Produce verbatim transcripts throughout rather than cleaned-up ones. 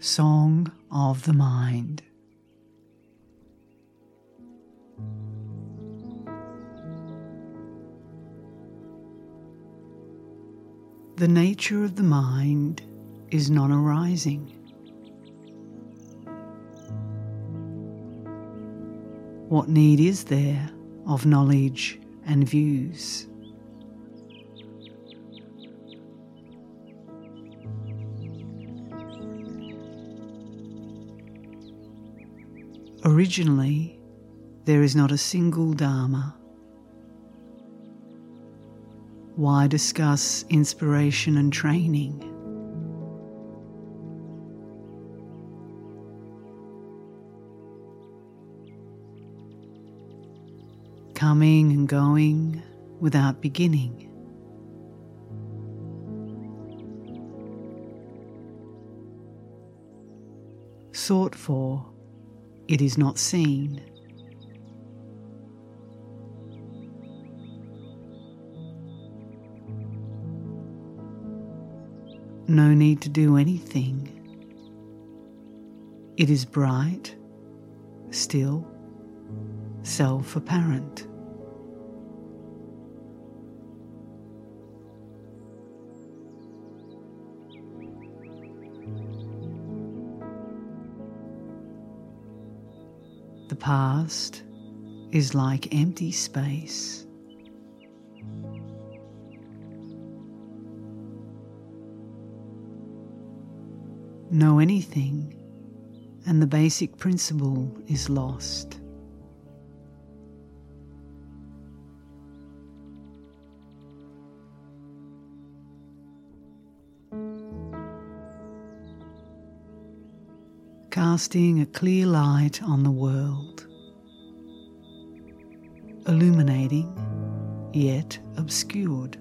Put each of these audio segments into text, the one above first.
Song of the Mind. The nature of the mind is non-arising. What need is there of knowledge and views? Originally, there is not a single Dharma. Why discuss inspiration and training? Coming and going without beginning. Sought for, it is not seen. No need to do anything. It is bright, still, self-apparent. The past is like empty space. Know anything, and the basic principle is lost. Casting a clear light on the world, illuminating yet obscured.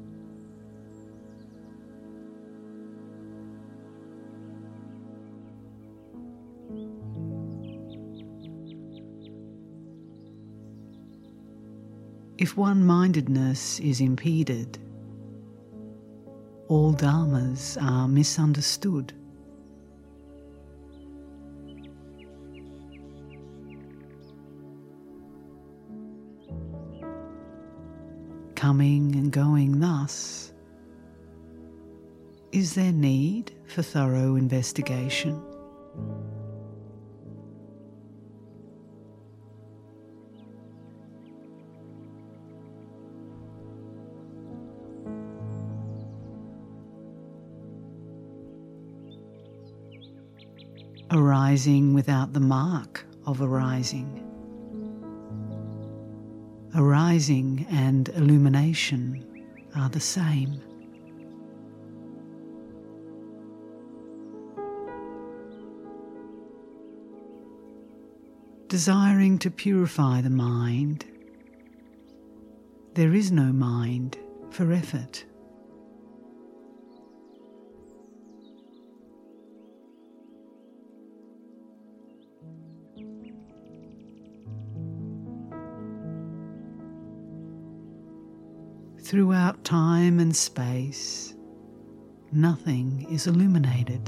If one-mindedness is impeded, all dharmas are misunderstood. Coming and going thus, is there need for thorough investigation? Arising without the mark of arising. Arising and illumination are the same. Desiring to purify the mind, there is no mind for effort. Throughout time and space, nothing is illuminated.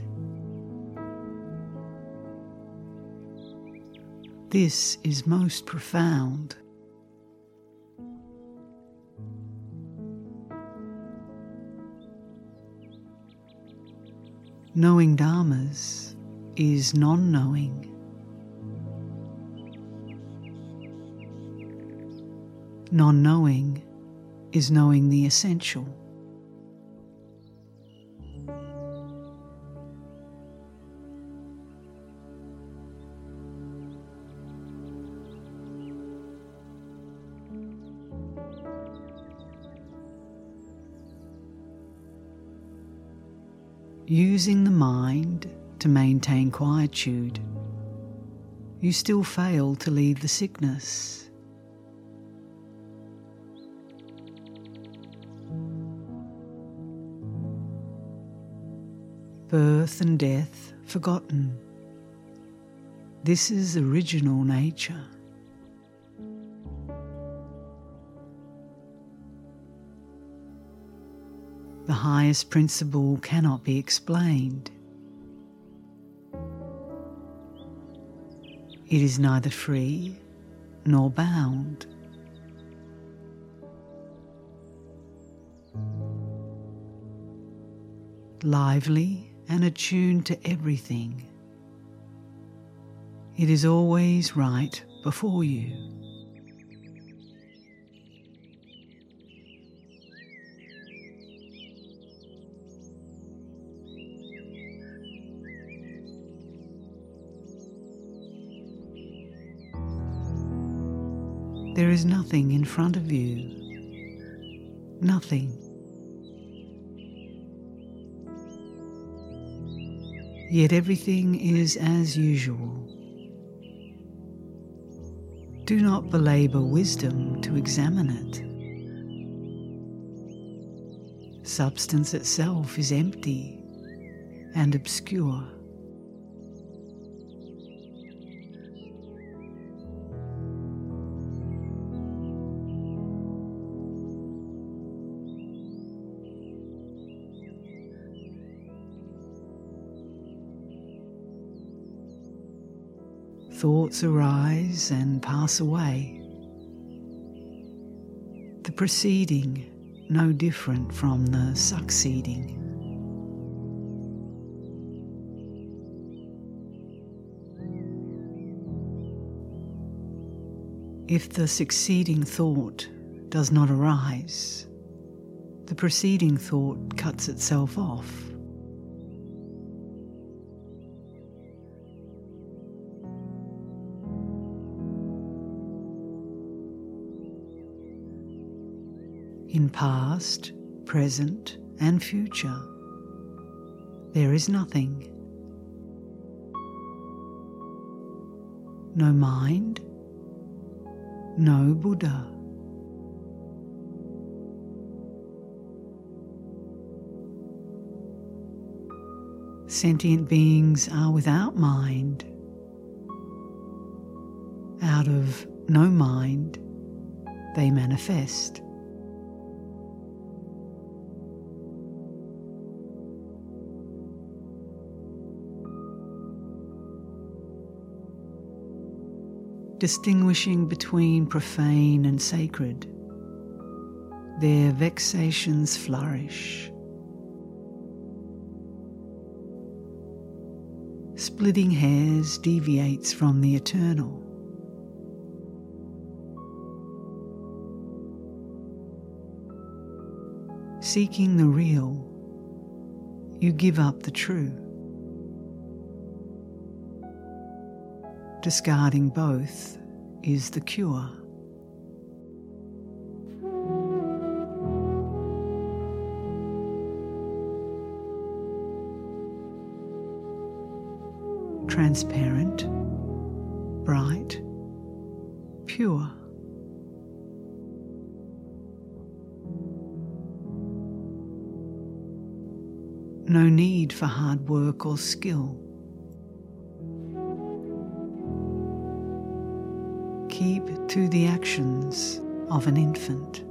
This is most profound. Knowing dharmas is non-knowing. Non-knowing is knowing the essential. Using the mind to maintain quietude, you still fail to leave the sickness. Birth and death forgotten. This is original nature. The highest principle cannot be explained. It is neither free nor bound. Lively and attuned to everything, it is always right before you. There is nothing in front of you, nothing. Yet everything is as usual. Do not belabor wisdom to examine it. Substance itself is empty and obscure. Thoughts arise and pass away, the preceding no different from the succeeding. If the succeeding thought does not arise, the preceding thought cuts itself off. In past, present, and future, there is nothing. No mind, no Buddha. Sentient beings are without mind. Out of no mind, they manifest. Distinguishing between profane and sacred, their vexations flourish. Splitting hairs deviates from the eternal. Seeking the real, you give up the true. Discarding both is the cure. Transparent, bright, pure. No need for hard work or skill. Keep to the actions of an infant.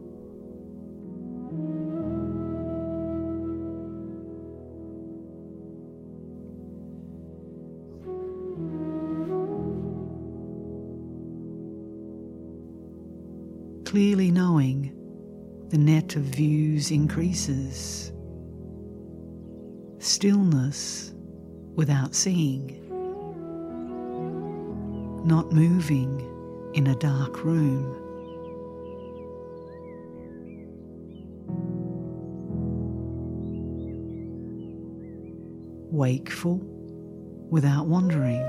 Clearly knowing, the net of views increases. Stillness without seeing. Not moving in a dark room. Wakeful without wandering.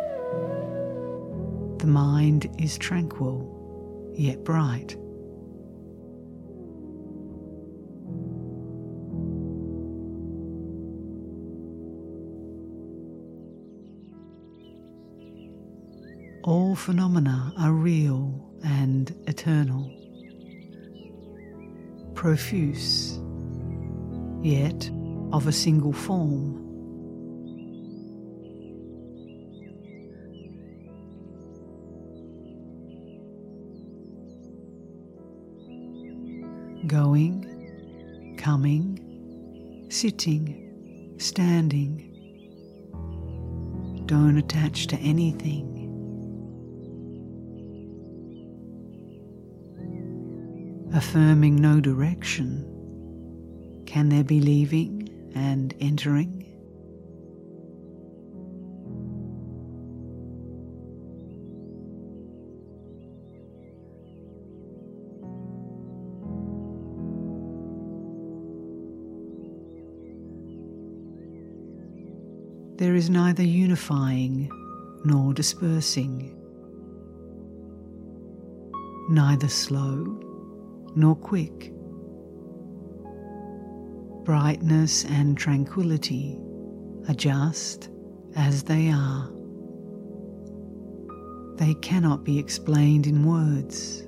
The mind is tranquil, yet bright. All phenomena are real and eternal, profuse, yet of a single form. Going, coming, sitting, standing. Don't attach to anything. affirming no direction, can there be leaving and entering? There is neither unifying nor dispersing, neither slow nor quick. Brightness and tranquility are just as they are. They cannot be explained in words.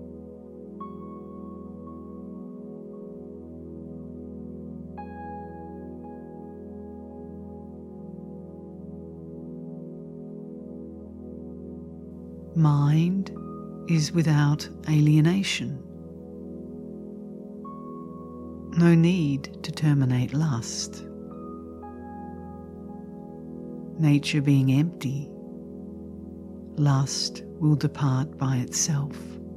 Mind is without alienation. No need to terminate lust. Nature being empty, lust will depart by itself.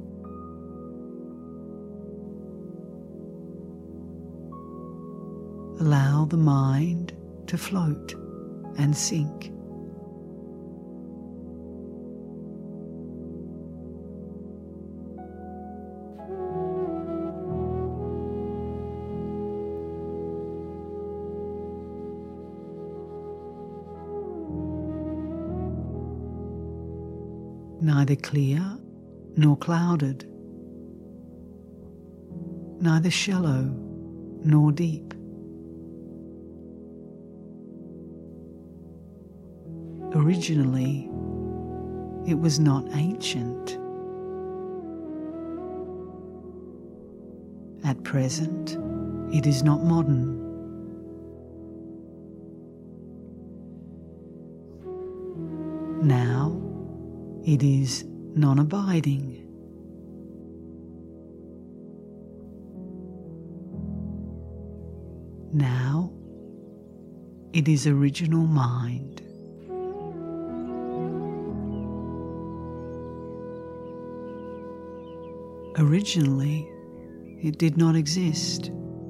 Allow the mind to float and sink. Neither clear nor clouded, neither shallow nor deep. Originally, it was not ancient. At present, it is not modern. Now, it is non-abiding. Now, it is original mind. Originally, it did not exist.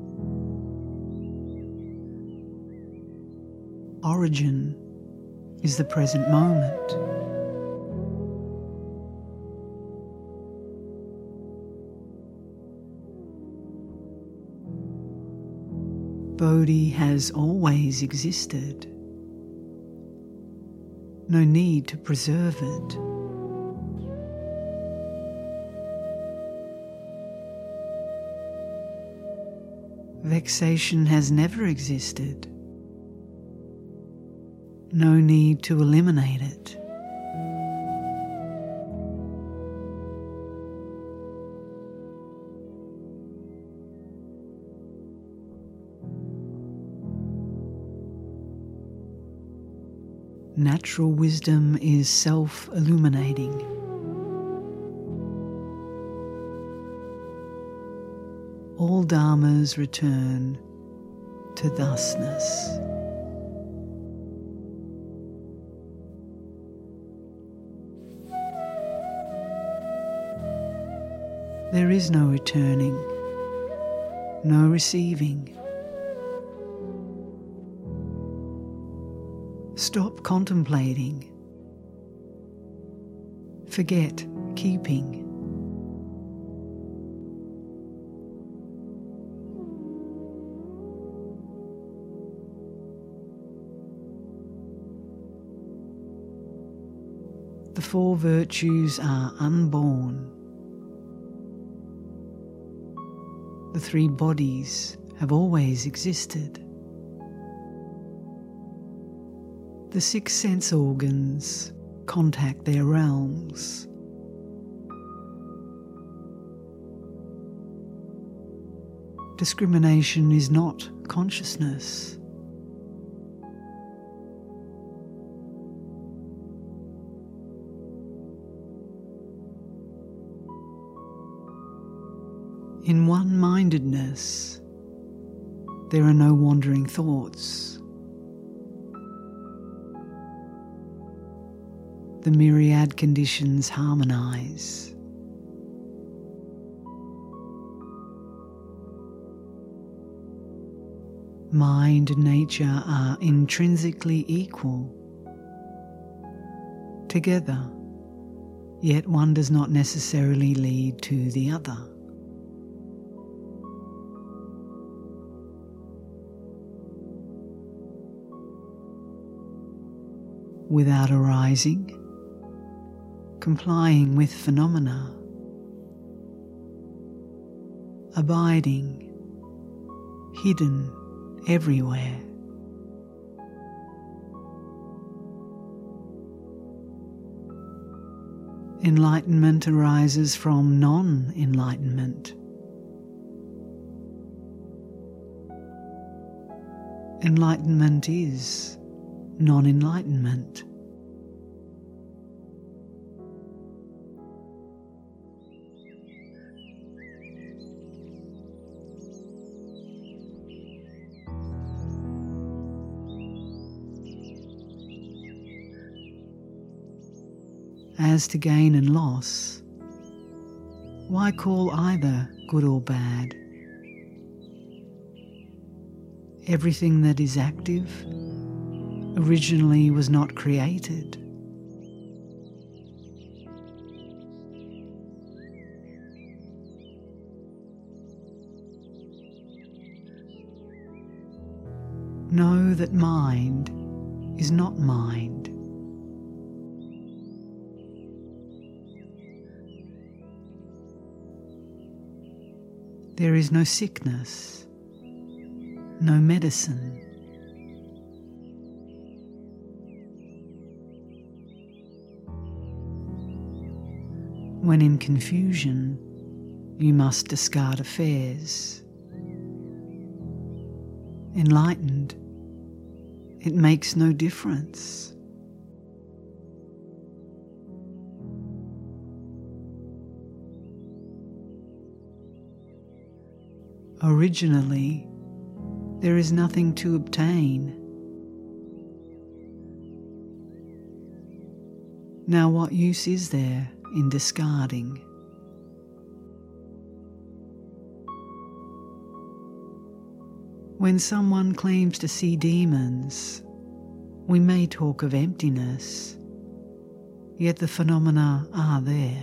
Origin is the present moment. Bodhi has always existed. No need to preserve it. Vexation has never existed. No need to eliminate it. Natural wisdom is self-illuminating. All dharmas return to thusness. There is no returning, no receiving. Stop contemplating. Forget keeping. The four virtues are unborn. The three bodies have always existed. The six sense organs contact their realms. Discrimination is not consciousness. In one-mindedness, there are no wandering thoughts. The myriad conditions harmonize. mind and nature are intrinsically equal, together, yet one does not necessarily lead to the other. Without arising, complying with phenomena, abiding, hidden everywhere. Enlightenment arises from non-enlightenment. Enlightenment is non-enlightenment. As to gain and loss, why call either good or bad? Everything that is active originally was not created. Know that mind is not mind. There is no sickness, no medicine. When in confusion, you must discard affairs. Enlightened, it makes no difference. Originally, there is nothing to obtain. Now, what use is there in discarding? When someone claims to see demons, we may talk of emptiness, yet the phenomena are there.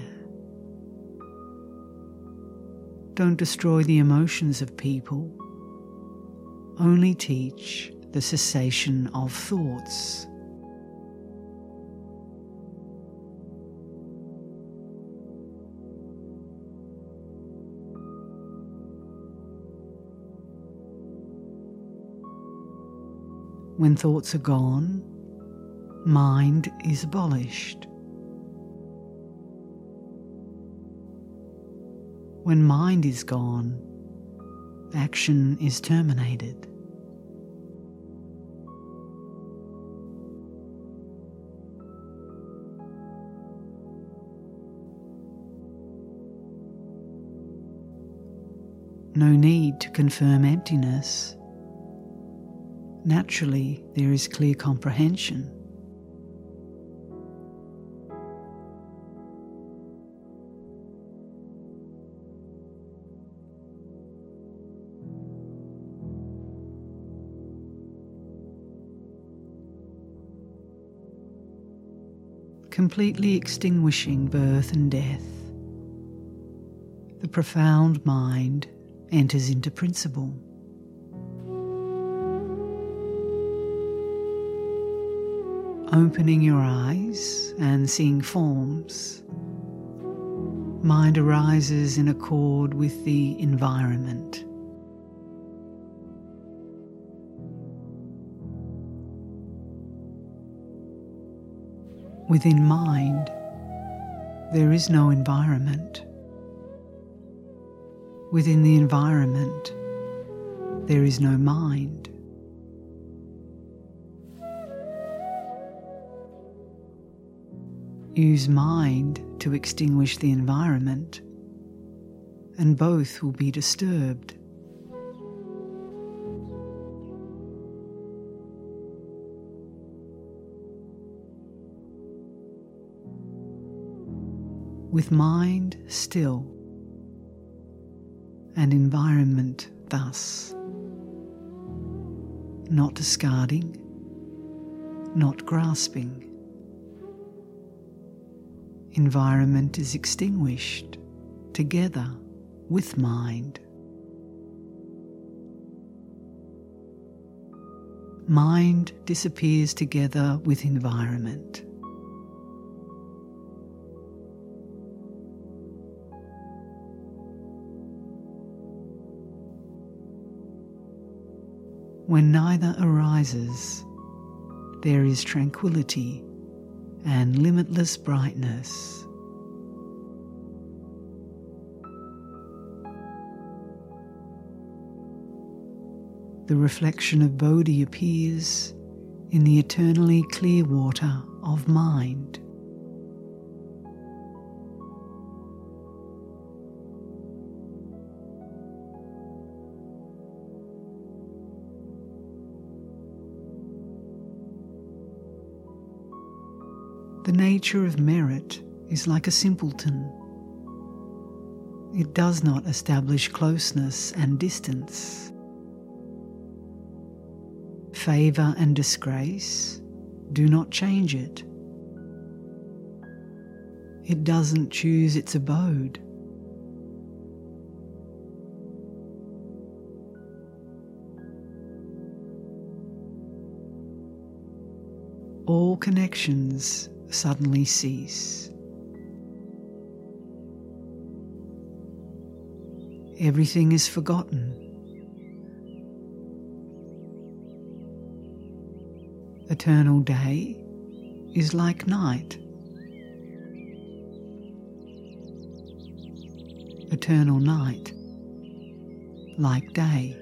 Don't destroy the emotions of people, only teach the cessation of thoughts. When thoughts are gone, mind is abolished. When mind is gone, action is terminated. No need to confirm emptiness. Naturally, there is clear comprehension. Completely extinguishing birth and death, the profound mind enters into principle. Opening your eyes and seeing forms, mind arises in accord with the environment. Within mind, there is no environment. Within the environment, there is no mind. Use mind to extinguish the environment, and both will be disturbed. With mind still, and environment thus, not discarding, not grasping. Environment is extinguished together with mind. Mind disappears together with environment. When neither arises, there is tranquility and limitless brightness. The reflection of Bodhi appears in the eternally clear water of mind. The nature of merit is like a simpleton. It does not establish closeness and distance. Favour and disgrace do not change it. It doesn't choose its abode. All connections suddenly cease. Everything is forgotten. Eternal day is like night. Eternal night like day.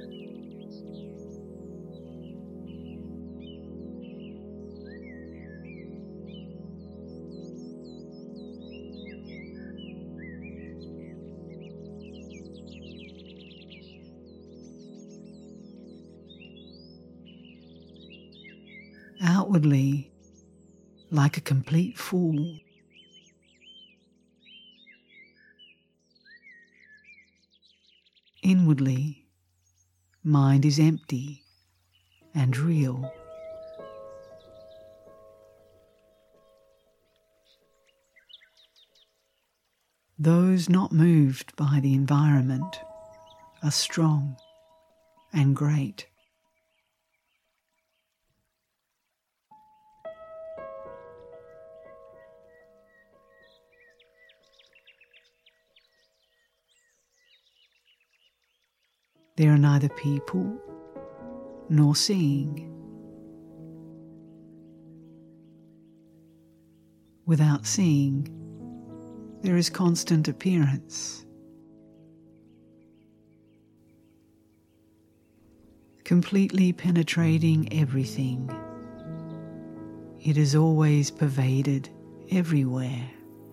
Outwardly, like a complete fool. Inwardly, mind is empty and real. Those not moved by the environment are strong and great. There are neither people nor seeing. Without seeing, there is constant appearance. Completely penetrating everything. It is always pervaded everywhere.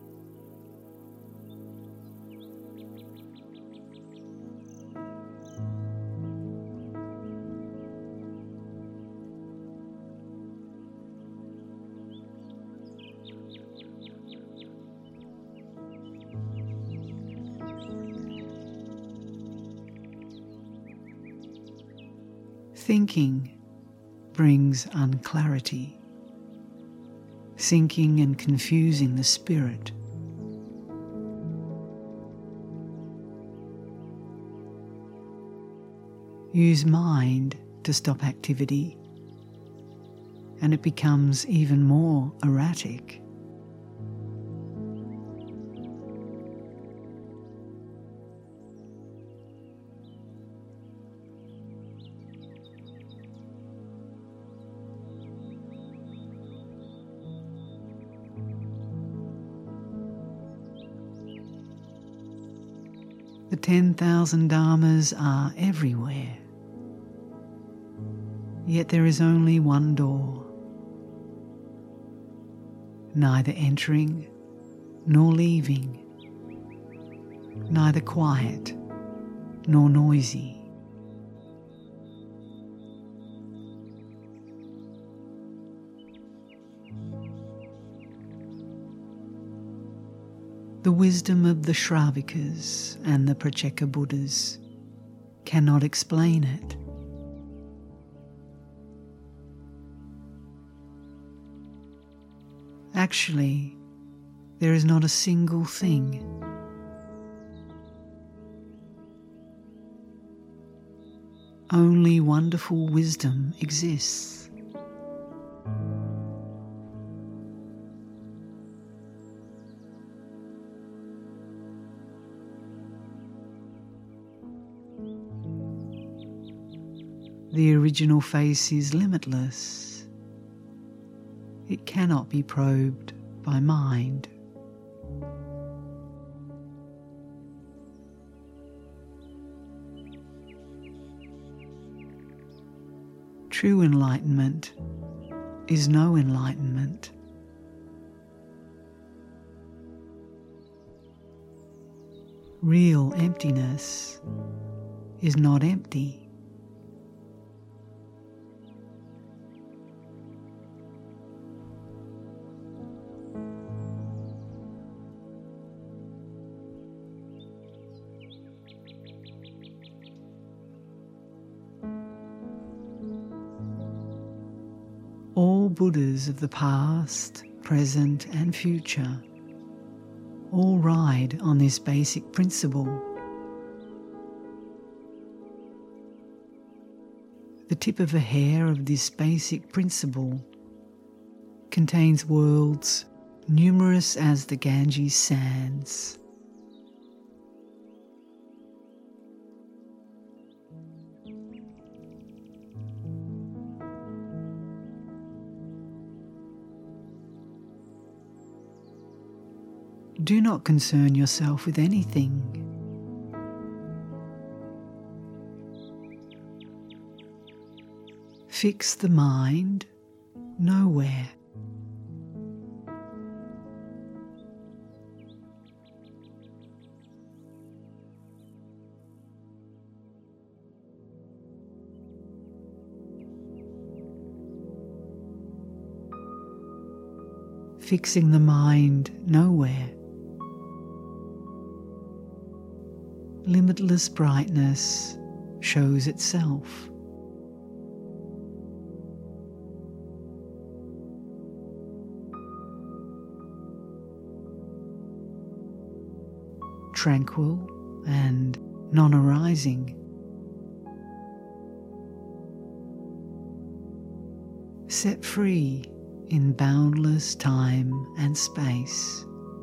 Thinking brings unclarity, sinking and confusing the spirit. Use mind to stop activity, and it becomes even more erratic. The ten thousand dharmas are everywhere, yet there is only one door, neither entering nor leaving, neither quiet nor noisy. The wisdom of the Shravikas and the Pratyeka Buddhas cannot explain it. Actually, there is not a single thing. Only wonderful wisdom exists. The original face is limitless. It cannot be probed by mind. True enlightenment is no enlightenment. Real emptiness is not empty. All Buddhas of the past, present and future all ride on this basic principle. The tip of a hair of this basic principle contains worlds numerous as the Ganges sands. Do not concern yourself with anything. Fix the mind nowhere. Fixing the mind nowhere. Limitless brightness shows itself. Tranquil and non-arising. Set free in boundless time and space.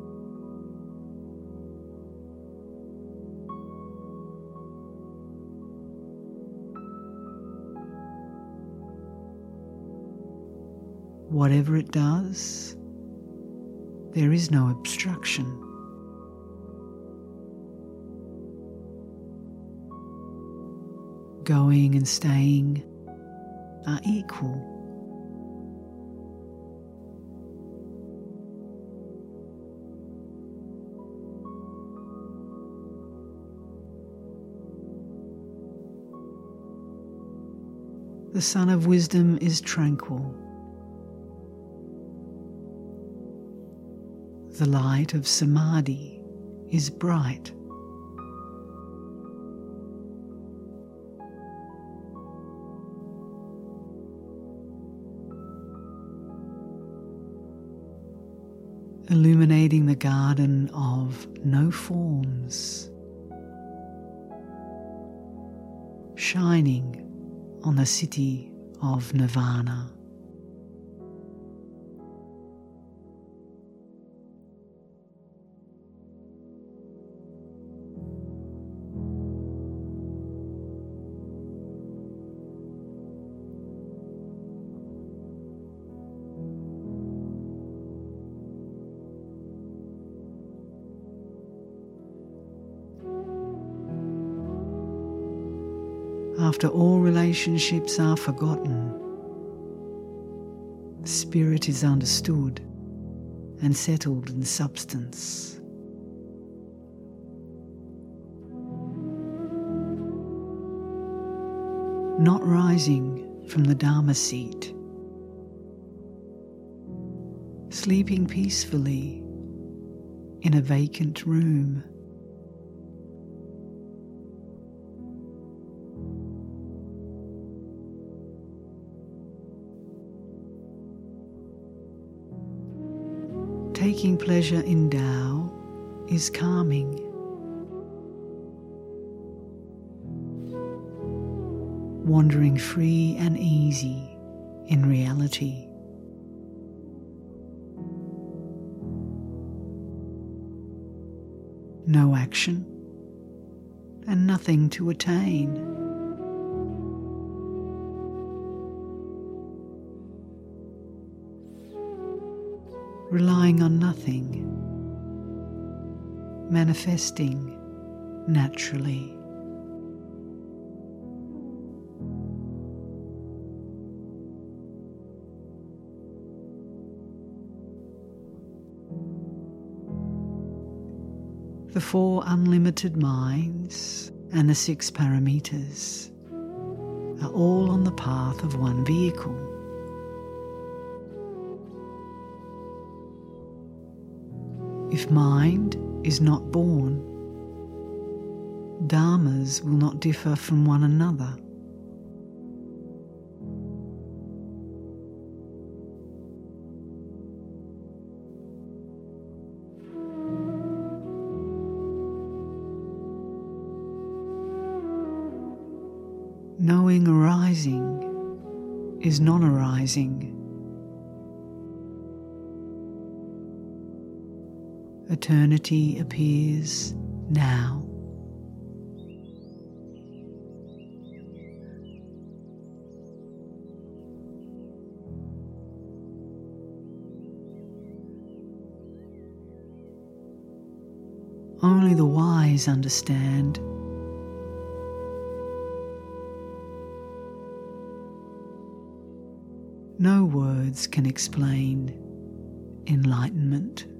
Whatever it does, there is no obstruction. Going and staying are equal. The sun of wisdom is tranquil. The light of samadhi is bright. Illuminating the garden of no forms, shining on the city of nirvana. After all relationships are forgotten, spirit is understood and settled in substance. Not rising from the Dharma seat, sleeping peacefully in a vacant room. Taking pleasure in Tao is calming. Wandering free and easy in reality. No action and nothing to attain. Relying on nothing, manifesting naturally. The four unlimited minds and the six paramitas are all on the path of one vehicle. If mind is not born, dharmas will not differ from one another. Knowing arising is non-arising. Eternity appears now. Only the wise understand. No words can explain enlightenment.